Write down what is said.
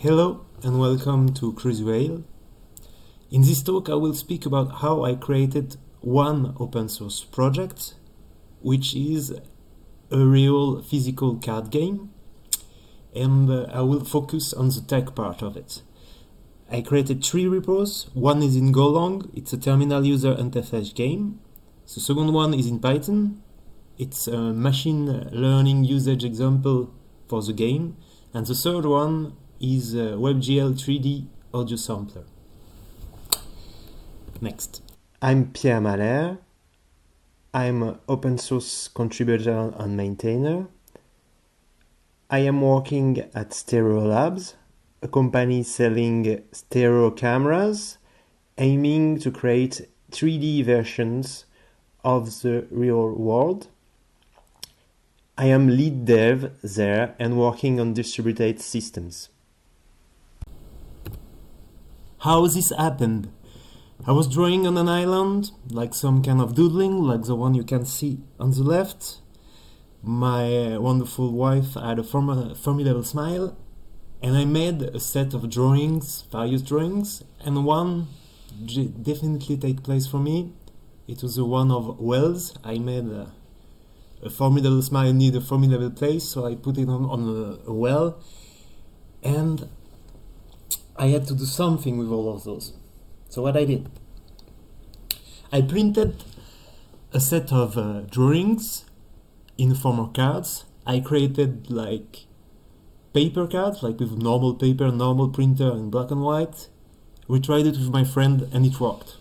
Hello and welcome to Cruisewhale. In this talk I will speak about how I created one open source project, which is a real physical card game, and I will focus on the tech part of it. I created 3 repos. One is in Golang, it's a terminal user interface game. The second one is in Python, it's a machine learning usage example for the game, and the third one is WebGL 3D audio sampler. Next. I'm Pierre Malher. I'm an open source contributor and maintainer. I am working at Stereolabs, a company selling stereo cameras, aiming to create 3D versions of the real world. I am lead dev there and working on distributed systems. How this happened? I was drawing on an island, like some kind of doodling, like the one you can see on the left. My wonderful wife had a formidable smile, and I made a set of drawings, various drawings, and one definitely take place for me. It was the one of wells. I made a formidable smile need a formidable place, so I put it on a well, and I had to do something with all of those. So what I did, I printed a set of drawings in the form of cards. I created like paper cards, like with normal paper, normal printer, and black and white. We tried it with my friend and it worked.